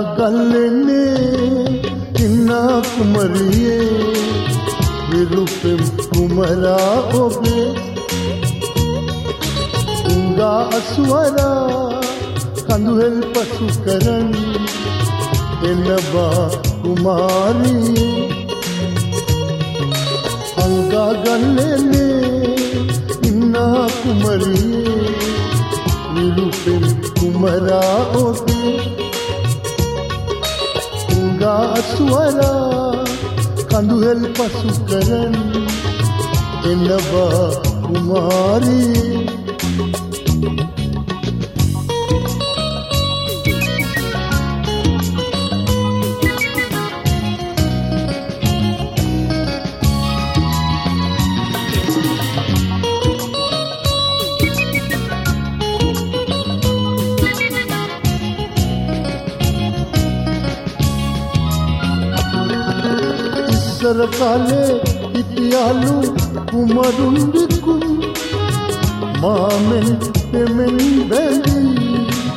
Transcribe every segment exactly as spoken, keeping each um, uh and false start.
ගල්ලෙන්නේ ඉන්නා කුමරියේ විරුපෙම් කුමරා ඔබේ උංගා අස්වරා කඳුහෙල් පසු කරන් එන්නබා කුමාරී අංගා ගල්ලෙන්නේ ඉන්නා කුමරියේ විරුපෙම් කුමරා ඔබේ උංගා අස්වරා කඳුහෙල් පසු කරන් එන්නබා කුමාරී ඉස්සර කාලේ හිටියාලු කුමරුන් විකුන් මාමෙන් පෙමෙන් බැඳී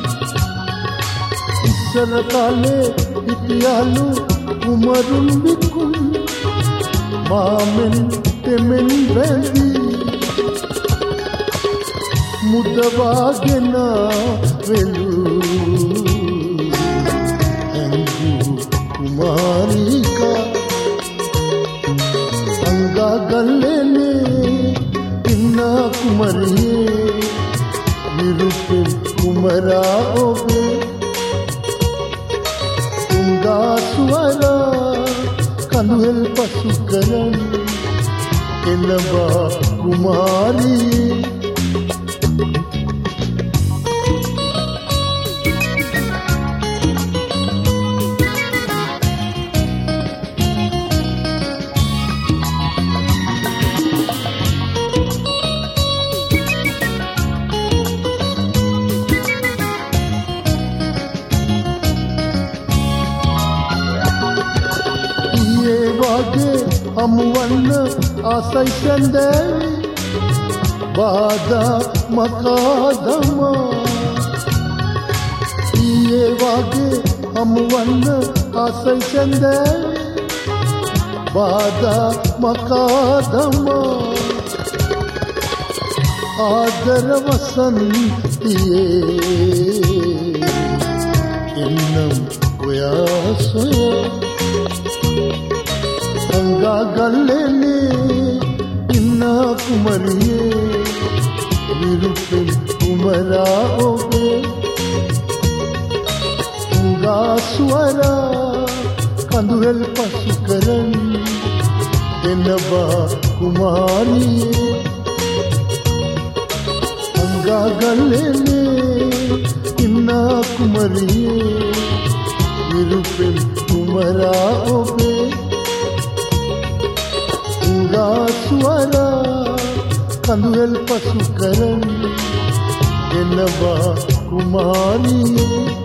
ඉස්සර කාලේ හිටියාලු කුමරුන් විකුන් මාමෙන් පෙමෙන් බැඳී මුදවාගෙන වෙලු ඇඟු කුමාරිකා ගල්ලෙන්නේ ඉන්නා කුමරියේ විරුපෙම් කුමරා ඔබේ උංගා ස්වරා කඳුහෙල් පසු කරන් එන්නබා කුමාරී අමුවන්න ආසයි සැන්දෑවි බාධා මකාදමා ඊයේ වගේ අමුවන්න ආසයි සැන්දෑවි බාධා මකාදමා ආදර වසන්තියේ එන්නම් ඔයා සොයා අංගා ගල්ලෙන්නේ ඉන්නා කුමරියේ විරුපෙම් කුමරා ඔබේ උංගා ස්වරා කඳුහෙල් පසු කරන් එන්නබා කුමාරියේ අංගා ගල්ලෙන්නේ ඉන්නා කුමරියේ විරුපෙම් කුමරා ඔබේ උංගා ස්වරා කඳුහෙල් පසු කරන් එන්නබා කුමාරී